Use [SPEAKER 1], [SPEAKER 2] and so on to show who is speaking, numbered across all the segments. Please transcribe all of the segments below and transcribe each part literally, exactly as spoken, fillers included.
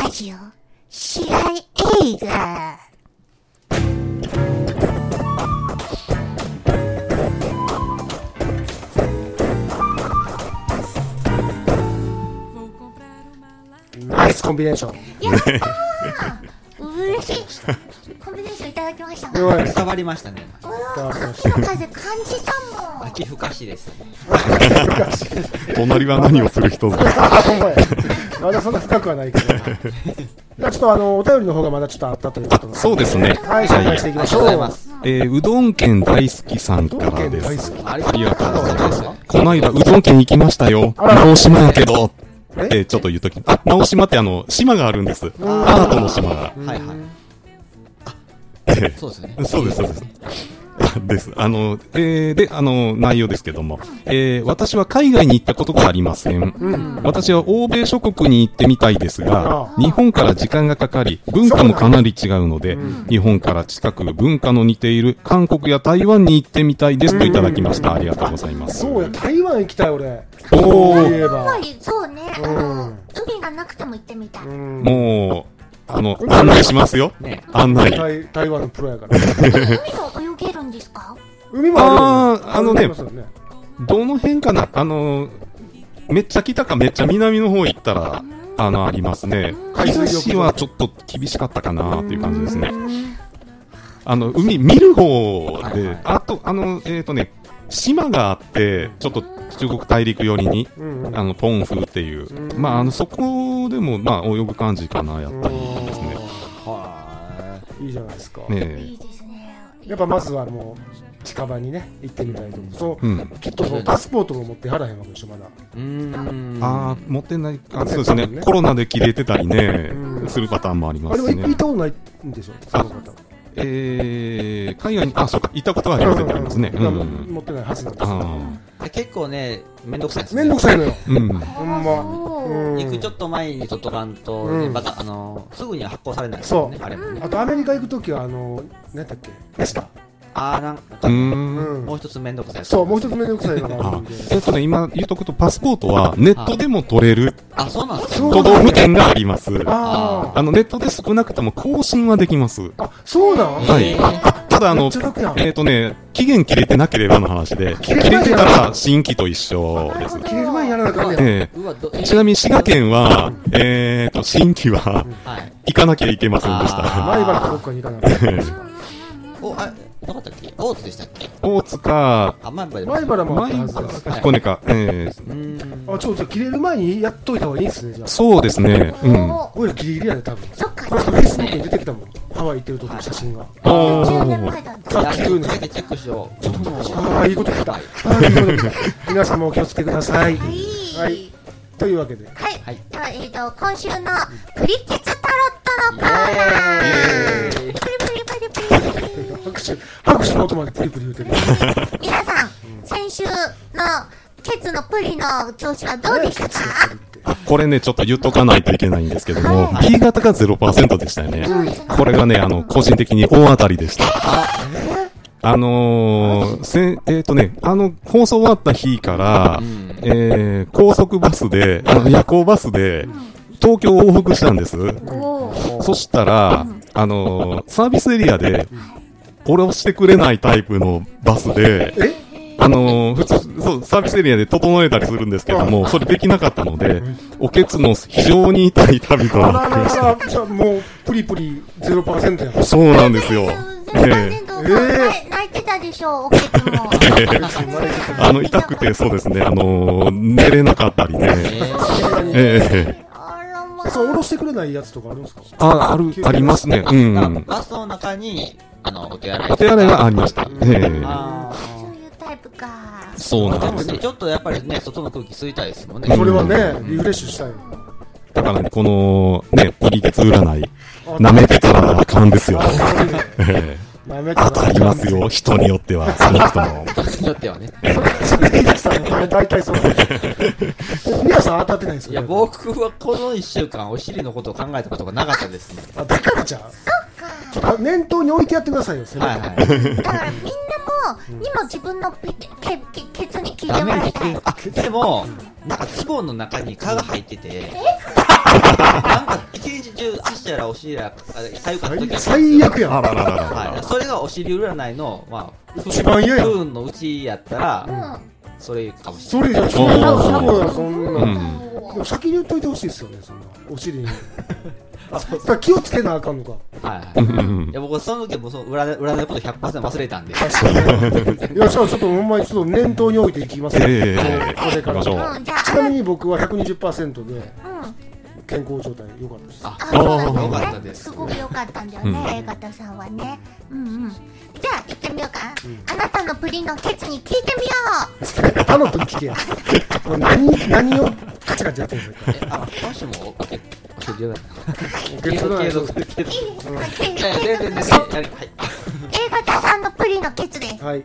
[SPEAKER 1] ラジオ試合映画。
[SPEAKER 2] ナイスコンビネーション。
[SPEAKER 1] やったー嬉しい。コンビネーションいただきました。
[SPEAKER 2] すごい
[SPEAKER 3] 伝わりましたね。
[SPEAKER 1] 秋の風感じたもん。
[SPEAKER 3] 秋ふかしです。
[SPEAKER 4] 隣は何をする人ぞ。
[SPEAKER 2] あ、ほんまや。まだそんな深くはないけど。じゃあちょっとあのお便りの方がまだちょっとあったということで。
[SPEAKER 4] そうですね。
[SPEAKER 2] はい、紹介していきましょう。
[SPEAKER 3] ありがとうございます。
[SPEAKER 4] えー、うどん県大好きさんからです。
[SPEAKER 2] 大好き。
[SPEAKER 3] あり
[SPEAKER 4] ありがとうございます
[SPEAKER 3] す。
[SPEAKER 4] この間うどん県行きましたよ。
[SPEAKER 2] あら
[SPEAKER 4] 直島やけど。
[SPEAKER 2] え
[SPEAKER 4] えー、ちょっと言うとき。あ、直島ってあの、島があるんです。アートの島が。
[SPEAKER 3] はいはい。
[SPEAKER 4] えー
[SPEAKER 3] そうですね。
[SPEAKER 4] そうです、そうです。です。あの、えー、で、あの、内容ですけども、えー、私は海外に行ったことがありません。
[SPEAKER 2] うん。
[SPEAKER 4] 私は欧米諸国に行ってみたいですが
[SPEAKER 2] あ、
[SPEAKER 4] 日本から時間がかかり、文化もかなり違うので
[SPEAKER 2] うん、
[SPEAKER 4] 日本から近く文化の似ている韓国や台湾に行ってみたいですといただきました。ありがとうございます。
[SPEAKER 2] そうや、台湾行きたい俺。
[SPEAKER 4] お
[SPEAKER 2] そう
[SPEAKER 4] ー、
[SPEAKER 2] いえば。
[SPEAKER 1] やっぱりそうね、あの、
[SPEAKER 2] うん
[SPEAKER 1] 海がなくても行ってみたい。
[SPEAKER 2] うん
[SPEAKER 4] もう、あの、案内しますよ。
[SPEAKER 3] ね。
[SPEAKER 4] 案内。
[SPEAKER 2] 台台湾のプロやから。
[SPEAKER 1] 海も泳げるんですか？
[SPEAKER 2] 海もあるよ。
[SPEAKER 4] あーあのね
[SPEAKER 2] りますよね
[SPEAKER 4] どの辺かなあの、めっちゃ北かめっちゃ南の方行ったら、あの、ありますね。
[SPEAKER 2] 海水浴場
[SPEAKER 4] 東はちょっと厳しかったかなっていう感じですね。あの、海見る方で
[SPEAKER 3] はいはい、
[SPEAKER 4] あと、あの、えっとね、島があって、ちょっと中国大陸寄りに、
[SPEAKER 2] うんうん
[SPEAKER 4] あの、ポンフっていうう、
[SPEAKER 2] ん
[SPEAKER 4] まあ、あの、そこでも、まあ、泳ぐ感じかな、やったりですね。
[SPEAKER 2] いいじゃないですか。
[SPEAKER 4] ね
[SPEAKER 1] い
[SPEAKER 4] え。
[SPEAKER 1] いですね。
[SPEAKER 2] やっぱまずはもう近場にね行ってみたいと思う。そう
[SPEAKER 4] うん。
[SPEAKER 2] きっとそのパスポートも持ってはらへんわけでしょまだ。
[SPEAKER 3] うーん。
[SPEAKER 4] ああ、持ってない、あ、そうですね。
[SPEAKER 2] 多分ね
[SPEAKER 4] コロナで切れてたりね
[SPEAKER 2] う、ん
[SPEAKER 4] するパターンもありま
[SPEAKER 2] あれも
[SPEAKER 4] すしね。
[SPEAKER 2] 行ったことないんでしょその方。
[SPEAKER 4] えー、海外に、あ、そうか、行ったことはありますね。ありますね。う
[SPEAKER 2] うん
[SPEAKER 4] ん。
[SPEAKER 2] 持ってないはずなんですよ。
[SPEAKER 4] あ
[SPEAKER 3] 結構ね、めんどくさいです
[SPEAKER 2] めんどくさいのよ。
[SPEAKER 4] あ、うん。
[SPEAKER 2] ほんま。うん
[SPEAKER 3] 行くちょっと前に取っとかんと、
[SPEAKER 2] うん
[SPEAKER 3] また、あの、すぐには発行されないですよね。あれもね。
[SPEAKER 2] あとアメリカ行くときはあの何だっけエスパー。
[SPEAKER 3] あー、なんか、
[SPEAKER 4] うーん。
[SPEAKER 2] うん
[SPEAKER 3] もう一つめんどくさい。
[SPEAKER 2] そうもう一つめんどくさいのがある
[SPEAKER 4] あ
[SPEAKER 2] んで。
[SPEAKER 4] えっとね、今言うとくと、パスポートはネットでも取れる
[SPEAKER 3] あ、そうなんですか。
[SPEAKER 2] そう
[SPEAKER 4] 都道府県があります。
[SPEAKER 2] あ
[SPEAKER 4] あの、ネットで少なくとも更新はできます。
[SPEAKER 2] ああそうなん。
[SPEAKER 4] はい。あただ、あ
[SPEAKER 2] め
[SPEAKER 4] の
[SPEAKER 2] っちゃ楽やん、
[SPEAKER 4] えっとね、期限切れてなければの話で、切れ
[SPEAKER 2] 切れてない
[SPEAKER 4] てたら新規と一緒です。
[SPEAKER 2] 切れる前にやらなきゃダメや。
[SPEAKER 4] え
[SPEAKER 3] うわ、ど、
[SPEAKER 4] えちなみに滋賀県は、えっと、新規は
[SPEAKER 3] はい。
[SPEAKER 4] 行かなきゃいけませんでした。
[SPEAKER 3] あ
[SPEAKER 2] 前原かどっかに行かなきゃ。
[SPEAKER 3] お、あ、どこだったっけ大津でしたっけ
[SPEAKER 4] 大津か、
[SPEAKER 3] あ、前原で
[SPEAKER 2] 前原もあった
[SPEAKER 4] 前
[SPEAKER 2] はずです。
[SPEAKER 4] か彦根か、ええ
[SPEAKER 3] うーん。
[SPEAKER 2] あちょっと切れる前にやっといた方がいいんですねじゃあ。
[SPEAKER 4] そうですね。うん。
[SPEAKER 1] お
[SPEAKER 2] 俺らギリギリやで多分。
[SPEAKER 1] そっか。
[SPEAKER 2] これフェイスブックに出てきたもん。ハワイ行ってる時の写真が。
[SPEAKER 4] お
[SPEAKER 1] じゅうねん
[SPEAKER 4] ー。
[SPEAKER 1] まえだった。
[SPEAKER 3] いや、
[SPEAKER 2] あ急に
[SPEAKER 3] ちょっとチェックしよう。
[SPEAKER 2] ああいいこと聞いた。ああいいこと聞いた。皆さんもお気をつけください。
[SPEAKER 1] はい。
[SPEAKER 2] はいというわけで。
[SPEAKER 1] はい。
[SPEAKER 3] はい
[SPEAKER 1] では、えっと、今週のプリケツタロットのコーナー。プリプリプリプリプリ。
[SPEAKER 2] 拍手拍手の音までプリプリ言うてる。
[SPEAKER 1] 皆さん、先週のケツのプリの調子はどうでしたか？
[SPEAKER 4] これね、ちょっと言っとかないといけないんですけども、B 型が ゼロパーセント でしたよね。これがね、あの、個人的に大当たりでした。あのー、せ、えっ、とね、あの、放送終わった日から、えー、高速バスで、あの、夜行バスで、東京を往復したんです。
[SPEAKER 1] おー。
[SPEAKER 4] そしたら、あのー、サービスエリアで、降ろしてくれないタイプのバスで、あのー、普通、そう、サービスエリアで整えたりするんですけども、それできなかったので、おけつの非常に痛い旅と
[SPEAKER 2] あ
[SPEAKER 4] な
[SPEAKER 2] らら
[SPEAKER 4] ってまし
[SPEAKER 2] らじゃあもうプリプリ ゼロパーセント やん。
[SPEAKER 4] た。そうなんですよ。
[SPEAKER 1] ゼロパーセント泣いてたでしょう、おケツも。
[SPEAKER 4] あの、痛くて、そうですね、あのー、寝れなかったりね。ええ
[SPEAKER 1] あらまあ。
[SPEAKER 2] そう下ろしてくれないやつとかあるんですか？
[SPEAKER 4] あ、ある、ありますね。うん。
[SPEAKER 3] バスの中に、あの、お手洗い。
[SPEAKER 4] お手洗いがありました。ええ
[SPEAKER 3] あ
[SPEAKER 1] そういうタイプか。
[SPEAKER 4] そうなんです。
[SPEAKER 3] ーでもね、ちょっとやっぱりね、外の空気吸いたいですもんね。
[SPEAKER 2] それはねリフレッシュしたい。
[SPEAKER 4] だからね、この、ね、ポリケツ占い、舐めてたらあかんですよ。ええ
[SPEAKER 2] なめた
[SPEAKER 4] 当たりますよ、人によっては、その人の。
[SPEAKER 3] 人によってはね。
[SPEAKER 2] それ言い出したら大体そう。皆さん当たってないんですよ。
[SPEAKER 3] いや、僕はこの一週間、お尻のことを考えたことがなかったですね。
[SPEAKER 2] あだからじゃあ。ちょっと念頭に置いてやってくださいよ。せめて
[SPEAKER 3] はいはい。
[SPEAKER 1] だからみんなも、にも自分のピケケケケツに聞いて
[SPEAKER 3] ダ
[SPEAKER 1] もらいたい。
[SPEAKER 3] メに聞く。あ、でも、なんかズボンの中に蚊が入ってて、 なんか一日中足やらお尻やらかゆかった時は
[SPEAKER 2] 最悪やん。
[SPEAKER 4] あらららら
[SPEAKER 3] はい、それがお尻占いの、まあ、
[SPEAKER 2] 一番嫌や
[SPEAKER 3] 不運のうちやったら、それかもし
[SPEAKER 2] そ
[SPEAKER 3] れない。
[SPEAKER 2] れじゃそんなそんなそん
[SPEAKER 4] う
[SPEAKER 2] な。
[SPEAKER 4] ん。
[SPEAKER 2] でも先に言っといてほしいですよね、そんなお尻に。あ、だから気をつけなあかんのか。
[SPEAKER 3] はいはい。いや、僕、その時はもうその占い占いのこと ひゃくパーセント 忘れたんで。
[SPEAKER 2] 確かに。いや、じゃあちょっとほんまにちょっと念頭に置いていきますね。
[SPEAKER 4] ええ
[SPEAKER 2] これから。ち
[SPEAKER 4] 行きましょう。
[SPEAKER 1] うん、じゃあ、
[SPEAKER 2] なみに僕は ひゃくにじゅっパーセント で
[SPEAKER 1] うん。
[SPEAKER 2] 健康状態良かったです。
[SPEAKER 3] あ、
[SPEAKER 1] あ、そうなん
[SPEAKER 3] よか
[SPEAKER 1] だね。
[SPEAKER 3] ったです
[SPEAKER 1] すごく良かったんだよ
[SPEAKER 4] うん
[SPEAKER 1] ね、A 型さんはね。うんうん。じゃあ、行ってみようか。あなたのプリンのケツに聞いてみよ
[SPEAKER 2] タロットに聞けや。もう何、何をカチカチやってるんですか。
[SPEAKER 3] え、あ、今週も、おけ、おけ、継
[SPEAKER 2] 月の
[SPEAKER 3] 続、継続、継続。
[SPEAKER 1] う。いいですか、ケ
[SPEAKER 3] いや全然、全然、
[SPEAKER 1] ツ。
[SPEAKER 3] はい。
[SPEAKER 1] A 型さんのプリンのケツです。
[SPEAKER 2] はい。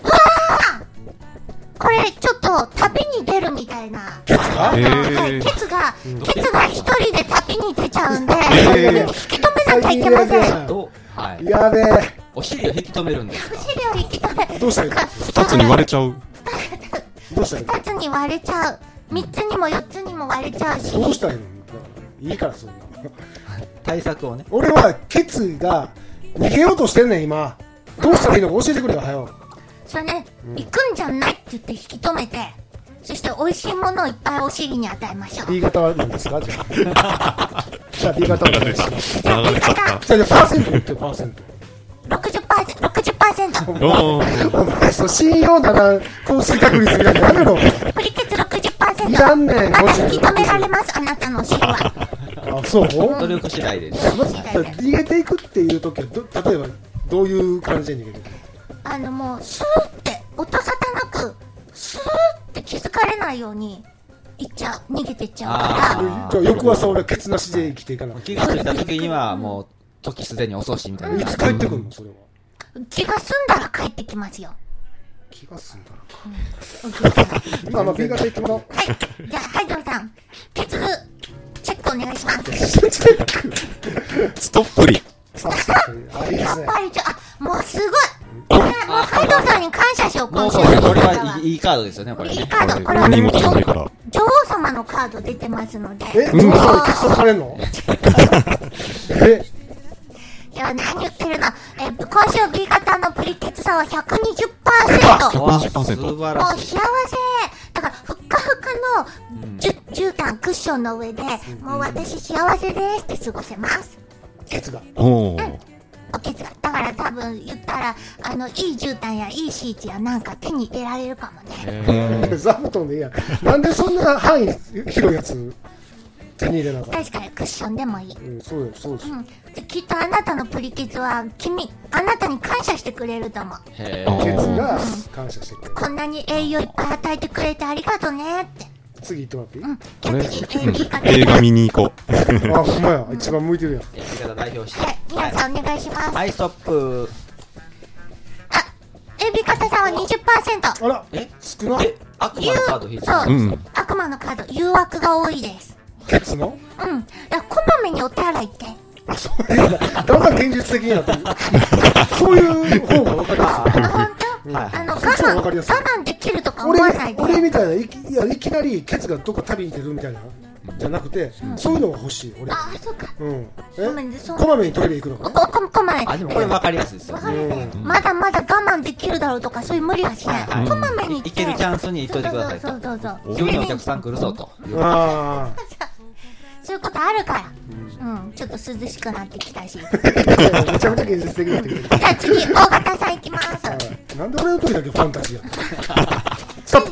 [SPEAKER 1] これ、ちょっと旅に出るみたいな。
[SPEAKER 2] ケツか
[SPEAKER 4] え
[SPEAKER 1] はい、
[SPEAKER 4] え
[SPEAKER 1] ケツが、ケツが一人で旅に出ちゃうんで、
[SPEAKER 4] えー
[SPEAKER 1] 引き止めなきゃいけません。
[SPEAKER 3] どう、はい。
[SPEAKER 2] やべえ。
[SPEAKER 3] お尻を引き止めるんですか。
[SPEAKER 1] お尻を引き止め、
[SPEAKER 2] どうしたらいいの
[SPEAKER 4] 二つに割れちゃう。
[SPEAKER 2] どうしたらいいの
[SPEAKER 1] 二つに割れちゃう。三つにも四つにも割れちゃうし。
[SPEAKER 2] どうしたらいいのいいからそんな。
[SPEAKER 3] 対策をね。
[SPEAKER 2] 俺はケツが逃げようとしてんねん今。どうしたらいいのか教えてくれよ、はよ。
[SPEAKER 1] それね、行くんじゃないって言って引き止めて、そして美味しいものをいっぱいお尻に与えましょう。
[SPEAKER 2] B 型は何ですかじゃあ。じゃあ B 型は何ですかじゃ
[SPEAKER 4] 流れちゃった。
[SPEAKER 2] あじゃあパーセント言ってよ、パーセント。
[SPEAKER 1] ろくじゅっパーセント、ろくじゅっパーセント。
[SPEAKER 4] おー。
[SPEAKER 2] お前、そう、信用なら降水確率みたいなのやめろ。
[SPEAKER 1] プリケツろくじゅっパーセント。
[SPEAKER 2] いらんねん
[SPEAKER 1] あ
[SPEAKER 2] ごじゅう
[SPEAKER 1] 引き止められます、あなたのお尻は。
[SPEAKER 2] あ、そう
[SPEAKER 3] 努力次第でね。
[SPEAKER 2] まず逃げていくっていう時はど、例えばどういう感じで逃げていくの
[SPEAKER 1] あのもう、スーって、音沙汰なく、スーって気づかれないように、行っちゃう。逃げてっちゃうか
[SPEAKER 3] あ
[SPEAKER 2] じゃあ翌朝俺はケツなしで生きていかない。
[SPEAKER 3] 気がついた時には、もう、時すでに遅しみたい
[SPEAKER 2] い
[SPEAKER 3] な。
[SPEAKER 2] つ帰ってくるのそれは。
[SPEAKER 1] ら、気が済んだら帰ってきますよ。
[SPEAKER 2] 気が済んだ
[SPEAKER 1] お気をつけて
[SPEAKER 2] らか。まあまあ B 型いってもらおう。
[SPEAKER 1] はい。じゃあ、ハイドルさん、ケツ、チェックお願いします。
[SPEAKER 4] ストップリ。
[SPEAKER 2] さあ、いいですね。
[SPEAKER 1] やっぱりちょ、あ、もうすごい。これもうハイドルさんに感謝しよう、
[SPEAKER 3] も
[SPEAKER 1] 今週。
[SPEAKER 3] うこれ、これはいいいいカードですよね、これね。
[SPEAKER 1] いいカード、これは
[SPEAKER 4] 何もないから。
[SPEAKER 1] 女王様のカード出てますので。
[SPEAKER 2] え、ジョーさんにケツ叩かれんのえ、
[SPEAKER 1] いや、何言ってるの。え、今週 B 型のプリケツさんは ひゃくにじゅっパーセント。
[SPEAKER 3] わ
[SPEAKER 4] にじゅっパーセント
[SPEAKER 3] 素晴
[SPEAKER 1] もう
[SPEAKER 3] らしい。
[SPEAKER 1] 幸せ。だから、ふっかふかのじゅ絨毯クッションの上で、もう私幸せですって過ごせます。
[SPEAKER 2] ケツが。
[SPEAKER 4] おー。
[SPEAKER 1] おケツが。だから多分言ったら、あの、いい絨毯やいいシーツやなんか手に入れられるかもね。
[SPEAKER 2] 座布団でいいや。なんでそんな範囲広いやつ手に入れなかった
[SPEAKER 1] 確かにクッションでもいい。
[SPEAKER 2] うん、そうよ、そうです。
[SPEAKER 1] うん。できっとあなたのプリケツは、君、あなたに感謝してくれると思う。
[SPEAKER 3] へ
[SPEAKER 4] あ
[SPEAKER 2] ケ
[SPEAKER 3] ー
[SPEAKER 2] ツが感謝してくれる。
[SPEAKER 1] こんなに栄養いっぱい与えてくれてありがとねって。
[SPEAKER 2] 次行ってもらっていい
[SPEAKER 1] うん。
[SPEAKER 4] これ、
[SPEAKER 1] 逆に
[SPEAKER 4] うん
[SPEAKER 1] A、B 型。
[SPEAKER 4] 映画見に行こう。
[SPEAKER 2] あ、ほんまや。一番向いてるやん。
[SPEAKER 3] えー、代表して。
[SPEAKER 1] はい、皆さんお願いします。
[SPEAKER 3] はい、ストップ。
[SPEAKER 1] あ、A、B 型さんは にじゅっパーセント。
[SPEAKER 2] あら、
[SPEAKER 3] え
[SPEAKER 2] 少な。
[SPEAKER 3] え、悪魔のカード引いて
[SPEAKER 1] そう、
[SPEAKER 4] うん
[SPEAKER 1] 悪魔のカード、誘惑が多いです。
[SPEAKER 2] ケツの
[SPEAKER 1] うん。だからこまめにお手洗い行って。
[SPEAKER 2] あ、そういうの。だんだん現実的になってる。そういう方がわかりやすい。
[SPEAKER 1] あ、ほんと
[SPEAKER 3] はい
[SPEAKER 1] あの、我
[SPEAKER 2] そっちの方が
[SPEAKER 1] 慢、我
[SPEAKER 2] わかりやすい
[SPEAKER 1] 慢できるとか思
[SPEAKER 2] 俺
[SPEAKER 1] わないで。
[SPEAKER 2] 俺みたいないきいやいきなりケツがどっか旅に出るみたいなじゃなくて、そういうのが欲しい俺。
[SPEAKER 1] あ、そうか。
[SPEAKER 2] うん。
[SPEAKER 1] ごめんね、そう。
[SPEAKER 2] こまめにトイレ行くの
[SPEAKER 1] こ、
[SPEAKER 2] か
[SPEAKER 1] こ、こまめに。
[SPEAKER 3] あ、でもこれ分かりやすいですよ
[SPEAKER 1] わ。かるね
[SPEAKER 2] うん
[SPEAKER 1] まだまだ我慢できるだろうとか、そういう無理はしない。
[SPEAKER 3] はい
[SPEAKER 1] こまめに行って。
[SPEAKER 3] いけるチャンスに行っといてくださいと
[SPEAKER 1] そうそうそうそう。
[SPEAKER 3] 急にお客さん来るぞと。
[SPEAKER 2] な。あ
[SPEAKER 1] そういうことあるから。うん、ちょっと涼しくなってきたし。じ
[SPEAKER 2] あ。めちゃめちゃ現実的になってくる。
[SPEAKER 1] ゃあ次、大型さん行きます。
[SPEAKER 2] はいなんで俺の時だけファンタジーやったストップ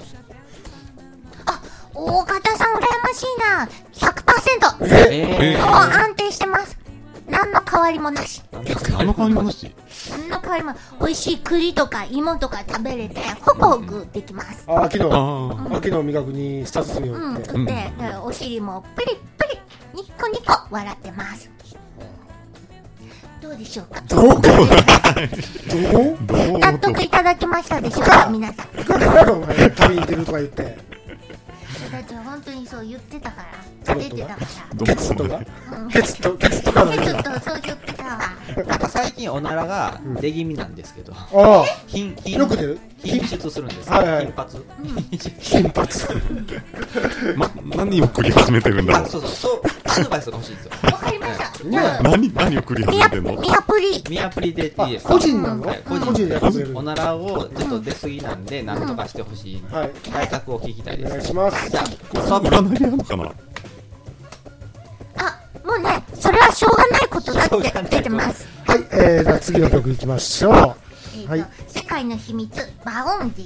[SPEAKER 1] あ、大型さん羨ましいな。ひゃくパーセント。
[SPEAKER 3] え
[SPEAKER 1] もう安定してます。何の変わりもなし。
[SPEAKER 4] あの顔に話
[SPEAKER 1] 何の変わりも、美味しい栗とか芋とか食べれて、ホクホクできます。
[SPEAKER 2] あ、秋
[SPEAKER 4] あ
[SPEAKER 2] の、
[SPEAKER 4] あ。
[SPEAKER 2] 秋の味覚に舌包みを
[SPEAKER 1] うん、
[SPEAKER 2] 打って。
[SPEAKER 1] 食って、でお尻もプリップリ、ニッコニコ笑ってます。どうでしょうか。
[SPEAKER 2] どうどう
[SPEAKER 4] どう
[SPEAKER 1] 納得いただけましたでしょうか、皆さん。
[SPEAKER 2] だからお前旅に出るとか言って。
[SPEAKER 1] だって本当にそう言ってたから、出てたから。
[SPEAKER 2] ケツとかケツと、ケツとかの
[SPEAKER 1] ちょっとそう言ってたわ。
[SPEAKER 3] なんか最近おならが出気味なんですけど、
[SPEAKER 2] ああ、
[SPEAKER 3] 頻頻
[SPEAKER 2] よく出る
[SPEAKER 3] 頻出するんですよ。
[SPEAKER 2] はいはい
[SPEAKER 3] 頻発
[SPEAKER 2] 頻発。
[SPEAKER 4] ま、何を繰り始めてるんだろ
[SPEAKER 3] あ、そうそう、そうアドバイスが欲しいんですよ。
[SPEAKER 1] わかりました。じゃあ
[SPEAKER 4] う。何、何を繰り始
[SPEAKER 1] ミア
[SPEAKER 4] めてんの
[SPEAKER 1] ミアプリ。
[SPEAKER 3] ミアプリでいい
[SPEAKER 2] あ
[SPEAKER 3] ですか？
[SPEAKER 2] 個人なの
[SPEAKER 3] はい個
[SPEAKER 2] 個人でやってくれる
[SPEAKER 3] おならをちょっと出過ぎなんで何とかしてほしい
[SPEAKER 2] はい。
[SPEAKER 3] 対策を聞きたいで
[SPEAKER 2] お願い
[SPEAKER 3] す。
[SPEAKER 2] します。
[SPEAKER 3] じゃあ、サブ
[SPEAKER 4] 占いでやるのかな。
[SPEAKER 1] あ、もうね、それはしょうがないことだって出てます。
[SPEAKER 2] はい、えー、じゃあ次の曲いきましょう。
[SPEAKER 1] えーと
[SPEAKER 2] はい
[SPEAKER 1] 世界の秘密、バウンディ。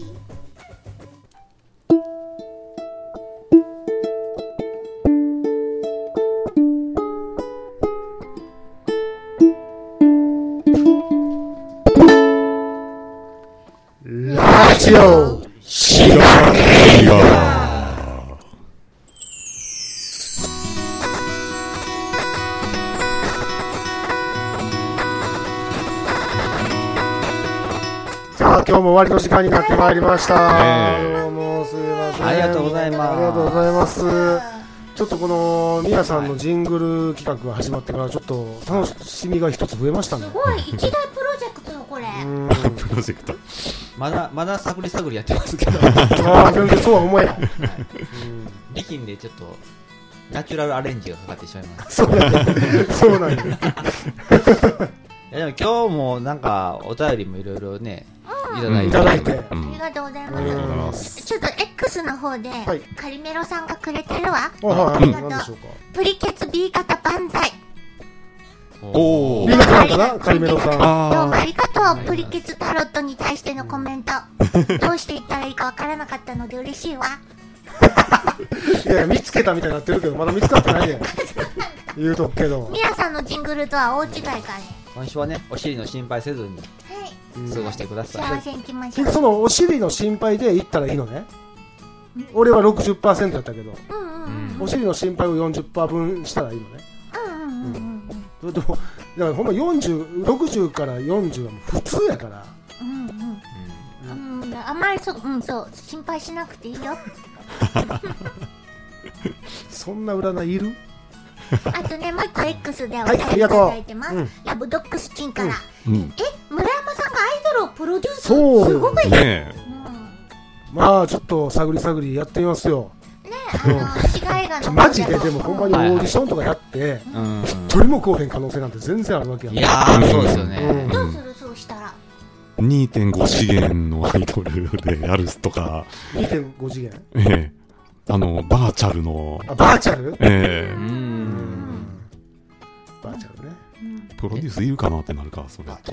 [SPEAKER 2] ラジオシガ
[SPEAKER 4] いや
[SPEAKER 2] さあ、今日も終わりの時間になってまいりました。
[SPEAKER 4] ねえ
[SPEAKER 2] どうもすいません。
[SPEAKER 3] ありがとうございます
[SPEAKER 2] ありがとうございます。ちょっとこのミヤさんのジングル企画が始まってからちょっと楽しみが一つ増えましたね。
[SPEAKER 1] すごい、一大プロジェクトよ、これ。
[SPEAKER 2] うん。
[SPEAKER 4] プロジェクト。
[SPEAKER 3] まだまだ探り探りやってますけど、
[SPEAKER 2] ああ、全然そうは思えない。
[SPEAKER 3] 力んでちょっとナチュラルアレンジがかかってしまいます。
[SPEAKER 2] そうなんだ。そうなんだ。
[SPEAKER 3] いやでも今日もなんかお便りもいろいろね、いただいて、
[SPEAKER 2] いただいて。
[SPEAKER 4] う
[SPEAKER 1] あり
[SPEAKER 4] ん。
[SPEAKER 1] がとうござい
[SPEAKER 2] ありがとうござい
[SPEAKER 1] ま。
[SPEAKER 2] ます
[SPEAKER 1] ちょっと X の方で、
[SPEAKER 2] はい
[SPEAKER 1] カリメロさんがくれてるわ。
[SPEAKER 2] あ、はい、
[SPEAKER 1] ありがとう
[SPEAKER 2] 何でしょうか。
[SPEAKER 1] プリケツ B 型万歳。
[SPEAKER 4] おー。
[SPEAKER 2] ビーガさんかな、カリメロさん。
[SPEAKER 1] どうもあ
[SPEAKER 4] あ
[SPEAKER 1] りがとう。プリケツタロットに対してのコメント。どうして言ったらいいかわからなかったので嬉しいわ。
[SPEAKER 2] いやいや、見つけたみたいになってるけど、まだ見つかってないね。言うとくけど。
[SPEAKER 1] ミヤさんのジングルとは大違いかね。
[SPEAKER 3] 今週はね、お尻の心配せずに
[SPEAKER 1] はい。
[SPEAKER 3] 過ごしてください。
[SPEAKER 1] 幸せに行きましょう。
[SPEAKER 2] 結局そのお尻の心配で言ったらいいのね。俺は ろくじゅっパーセント やったけど、
[SPEAKER 1] うんうんうん。
[SPEAKER 2] お尻の心配を よんじゅっパーセント 分したらいいのね。
[SPEAKER 1] うんうんうんうん
[SPEAKER 2] それとも、だからほんまよんじゅう、ろくじゅうからよんじゅうはもう普通やから。
[SPEAKER 1] うんうんうん。あんまりそう、うん、そう、心配しなくていいよ。
[SPEAKER 2] そんな占いいる？
[SPEAKER 1] あとね、もう一個 X でお
[SPEAKER 2] はい
[SPEAKER 1] 便りいただいてます。
[SPEAKER 2] ありがと
[SPEAKER 1] ラブドックスチンから。
[SPEAKER 4] うん。
[SPEAKER 1] え、村山さんがアイドルをプロデュース
[SPEAKER 2] そう
[SPEAKER 1] すごいね。
[SPEAKER 4] ね
[SPEAKER 2] まあちょっと探り探りやってみますよ。
[SPEAKER 1] ね、あの、市街画の。
[SPEAKER 2] マジででもほんまにオーディションとかやって、
[SPEAKER 3] うん。
[SPEAKER 2] 一人も来おへん可能性なんて全然あるわけやん。
[SPEAKER 3] いやー、そうですよ
[SPEAKER 2] うん
[SPEAKER 3] ね。
[SPEAKER 1] どうするそうしたら。
[SPEAKER 4] にてんご 次元のアイドルでやるとか、
[SPEAKER 2] にてんご 次元。
[SPEAKER 4] ええあの、バーチャルの、
[SPEAKER 2] あ、バーチャル？
[SPEAKER 4] え
[SPEAKER 3] う
[SPEAKER 4] え
[SPEAKER 3] ん。
[SPEAKER 2] バーチャルね。
[SPEAKER 4] プロデュースいるかなってなるか、それと。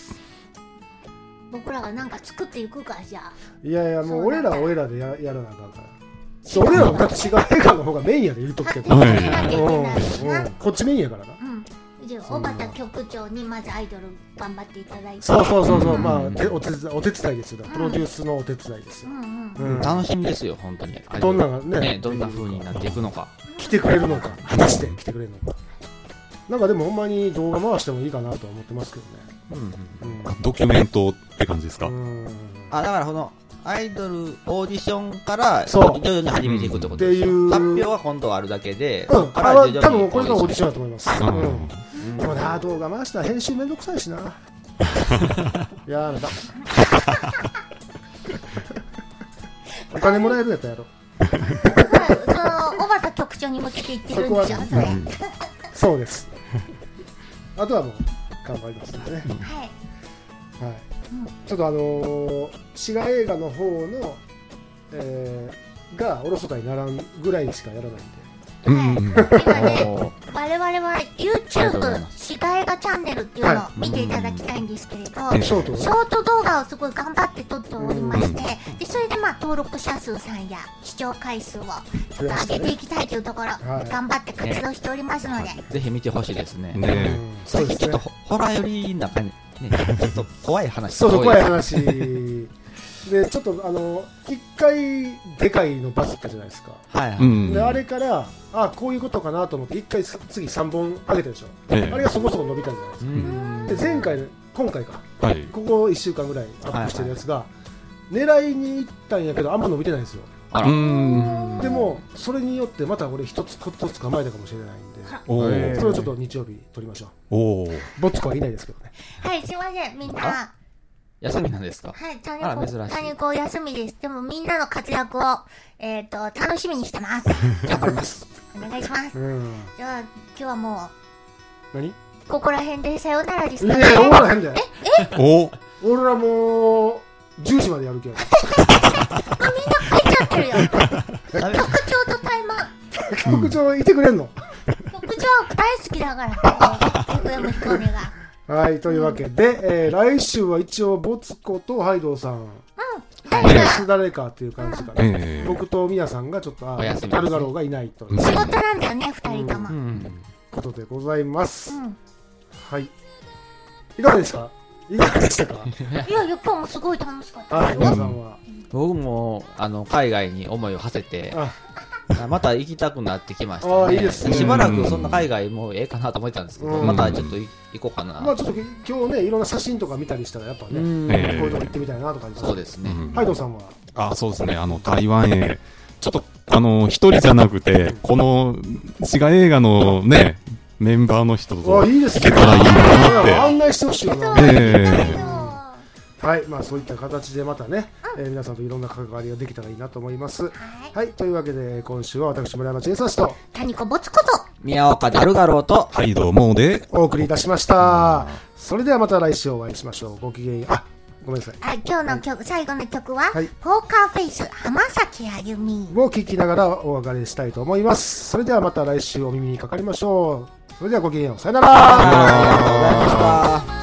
[SPEAKER 1] 僕らがなんか作っていくか、じゃあ。
[SPEAKER 2] いやいや、もう俺らは俺らでややらなあかんから。俺らはだって違う映画の方がメインやで言うとくけど。
[SPEAKER 4] はい
[SPEAKER 1] なきゃいけ
[SPEAKER 2] うん
[SPEAKER 1] ないしな。
[SPEAKER 2] うんこっちメインやからな。
[SPEAKER 1] うん。じゃあ、小畑局長にまずアイドル頑張っていただいて。
[SPEAKER 2] そうそうそうそう、
[SPEAKER 3] うん
[SPEAKER 2] まあてお手伝いお手伝いですよ。プロデュースのお手伝いですよ。
[SPEAKER 1] うんうん。
[SPEAKER 2] うん
[SPEAKER 3] 楽しみですよ、本当に。
[SPEAKER 2] どんなのね
[SPEAKER 3] ね、どんな風になっていくのか。
[SPEAKER 2] 来てくれるのか、果たして来てくれるのか。なんかでもほんまに動画回してもいいかなとは思ってますけどね。
[SPEAKER 3] うん。
[SPEAKER 4] ドキュメントって感じですか。
[SPEAKER 2] うん。うん
[SPEAKER 3] あ、だからこの、アイドルオーディションから
[SPEAKER 2] そう
[SPEAKER 3] 徐々に始めていくってことですよ。
[SPEAKER 2] っていう
[SPEAKER 3] 発表は今度あるだけで、
[SPEAKER 2] うん、
[SPEAKER 3] そこから
[SPEAKER 2] あれは
[SPEAKER 3] 徐々に
[SPEAKER 2] 多分これがオーディションだと思います。
[SPEAKER 4] う
[SPEAKER 2] うん
[SPEAKER 3] うん
[SPEAKER 2] でもな、動画回したら編集めんどくさいしな。やめた。お金もらえるやったらやろ。
[SPEAKER 1] その、小畑局長に向けて言ってるんでしょ、それ。はい。
[SPEAKER 2] そうです。あとはもう頑張りますんでね。はい。ちょっとあのー、滋賀映画の方の、えー、がおろそかにならんぐらいしかやらないんで。
[SPEAKER 4] うん。
[SPEAKER 1] 今ね、
[SPEAKER 3] おー
[SPEAKER 1] 我々は
[SPEAKER 3] りがとうござい
[SPEAKER 1] YouTube
[SPEAKER 3] ます
[SPEAKER 1] 市街映画チャンネルっていうのを見ていただきたいんですけれど、
[SPEAKER 4] うん
[SPEAKER 2] ショート
[SPEAKER 1] ショート動画をすごい頑張って撮っておりまして、でそれでまあ登録者数さんや視聴回数をちょっと上げていきたいというところ、
[SPEAKER 2] はい
[SPEAKER 1] 頑張って活動しておりますので、
[SPEAKER 3] ぜひ見てほしいですね。
[SPEAKER 2] う
[SPEAKER 4] ねえ。
[SPEAKER 2] んそうですね
[SPEAKER 3] 最近ちょっと。ホラー寄りな感じ、ね、ちょっと怖い話
[SPEAKER 2] そうそう、怖い
[SPEAKER 3] が多です。
[SPEAKER 2] 話。で、ちょっとあの、一回でかいのバズったじゃないですか。
[SPEAKER 3] はいはい。
[SPEAKER 4] うん。
[SPEAKER 2] で、あれから、あ、こういうことかなと思って、一回す次さんぼん上げたでしょ。
[SPEAKER 4] ええ
[SPEAKER 2] あれがそこそこ伸びたじゃないです
[SPEAKER 3] う
[SPEAKER 2] か。
[SPEAKER 3] ん。
[SPEAKER 2] で、前回、今回か、
[SPEAKER 4] はい。
[SPEAKER 2] ここいっしゅうかんぐらいアップしてるやつが、狙いに行ったんやけど、あんま伸びてないんですよ。
[SPEAKER 3] あら
[SPEAKER 4] う。ん。
[SPEAKER 2] でもそれによってまた俺一つコツ捕まえたかもしれないんで、
[SPEAKER 4] おー
[SPEAKER 2] それをちょっと日曜日撮りましょう。
[SPEAKER 4] おー。
[SPEAKER 2] ボツコはいないですけどね。
[SPEAKER 1] はい、すいません、みんな。
[SPEAKER 3] 休みなんですか？
[SPEAKER 1] はい、タ
[SPEAKER 3] あら珍しい
[SPEAKER 1] ニコ、タニコお休みです。でもみんなの活躍を、えっと、楽しみにしてます。
[SPEAKER 3] 頑張ります。
[SPEAKER 1] お願いします。
[SPEAKER 2] うん。
[SPEAKER 1] じゃあ、今日はもう、
[SPEAKER 2] 何？
[SPEAKER 1] ここら辺でさようならです
[SPEAKER 2] い
[SPEAKER 1] かね。
[SPEAKER 2] やいや、終わらへんで。
[SPEAKER 4] お
[SPEAKER 2] 俺らもうじゅうじまでやるけど。
[SPEAKER 1] 帰っちゃってるよ。局長とタイマン。
[SPEAKER 2] 局長いてくれんの？
[SPEAKER 1] 局長大好きだから。エフエム 彦根が。
[SPEAKER 2] はい、というわけで、えー、来週は一応ボツコとハイドウさん、
[SPEAKER 1] 誰が
[SPEAKER 2] 誰かっていう感じかな。
[SPEAKER 4] えー
[SPEAKER 2] 僕とミヤさんがちょっと、あ
[SPEAKER 3] お休みです
[SPEAKER 2] タルガローがいないという
[SPEAKER 1] 仕事なんだよね、二人とも。
[SPEAKER 3] うん。
[SPEAKER 2] ことでございます。
[SPEAKER 1] うん。
[SPEAKER 2] はい。いかがでしたか？いかがでしたか？
[SPEAKER 1] いやいや、今日もすごい楽しかった。
[SPEAKER 2] はい、ミヤさんは。
[SPEAKER 3] 僕も、あの、海外に思いを馳せて、
[SPEAKER 2] あ、
[SPEAKER 3] また行きたくなってきましたね。
[SPEAKER 2] あーいいですね
[SPEAKER 3] しばらくそんな海外もうええかなと思ってたんですけど、
[SPEAKER 2] うん
[SPEAKER 3] またちょっとい行こうかな。
[SPEAKER 2] まあちょっと今日ね、いろんな写真とか見たりしたらやっぱね、こう
[SPEAKER 3] うん
[SPEAKER 4] え
[SPEAKER 2] いうとこ行ってみたいなとか。
[SPEAKER 3] そうですね。
[SPEAKER 4] うん
[SPEAKER 2] ハイドウさんは。
[SPEAKER 4] あ、そうですね。あの、台湾へ、ちょっと、あの、一人じゃなくて、この、滋賀映画のね、メンバーの人と、
[SPEAKER 2] あ、いいですね。
[SPEAKER 4] 行けたらいいなって
[SPEAKER 2] 案内してほしいよな。
[SPEAKER 4] ええ
[SPEAKER 2] はい、まあそういった形でまたね、えー皆さんといろんな関わりができたらいいなと思います。
[SPEAKER 1] はい。
[SPEAKER 2] はい、というわけで今週は私村山千恵と
[SPEAKER 1] タニコボツこと。
[SPEAKER 3] 宮岡ダルガローと、
[SPEAKER 4] はい、どうもで、
[SPEAKER 2] お送りいたしました。それではまた来週お会いしましょう。ごきげんよう。あ、ごめんなさい。
[SPEAKER 1] はい、今日の曲、最後の曲は、
[SPEAKER 2] はい
[SPEAKER 1] ポーカーフェイス、浜崎あゆみ。
[SPEAKER 2] を聞きながらお別れしたいと思います。それではまた来週お耳にかかりましょう。それではごきげんよう。さよなら。
[SPEAKER 3] ありがとうございました。